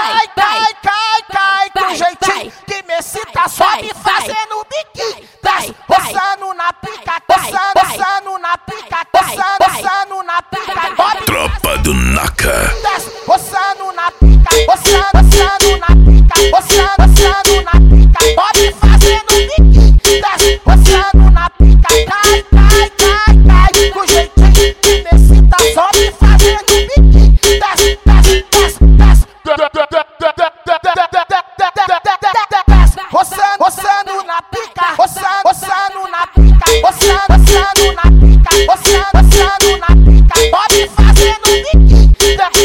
cai, com jeitinho que me excita, sobe fazendo biquinho, desce, roçando na pica, coçando na pica, coçando na pica, Tropa do Naka. desce, roçando na pica, coçando na pica, coçando na pica, sobe fazendo biquinho, desce, roçando na pica, cai, com jeitinho que me excita, sobe fazendo biquinho, desce, roçando na pica, roçando na pica, roçando na pica, roçando na pica, pode fazendo biquinho,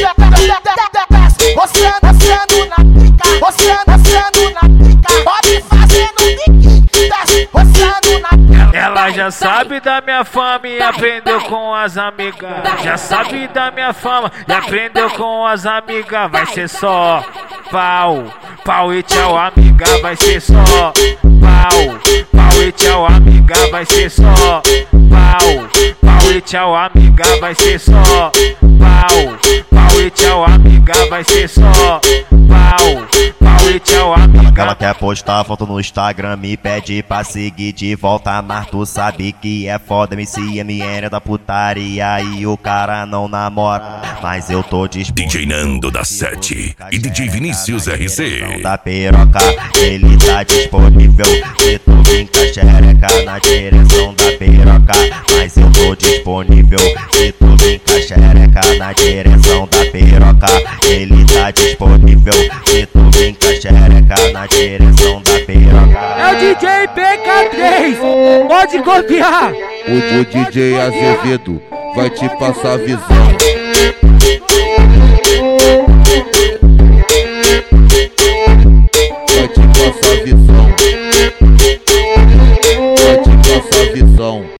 roçando na pica, roçando na pica, pode fazendo biquinho, roçando na pica. Ela já sabe da minha fama e aprendeu com as amigas. Já sabe da minha fama e aprendeu com as amigas. Vai ser só pau, pau e tchau, amiga. Vai ser só pau e tchau, amiga. Vai ser só pau e tchau, amiga. Vai ser só pau e tchau, amiga. Vai ser só pau e tchau, amiga. Ela quer postar foto no Instagram, me pede pra seguir de volta, mas tu sabe que é foda, MCMN é da putaria e o cara não namora, mas eu tô disponível. DJ Nando da 7 e DJ Vinícius RC. Da piroca, ele tá disponível. Se tu vir com a xereca na direção da piroca, mas eu tô disponível. Se tu vir com a xereca na direção da piroca, ele tá disponível. Se tu vir com a xereca na direção da piroca. É o DJ PK3, pode copiar. O DJ Azevedo vai te passar a visão.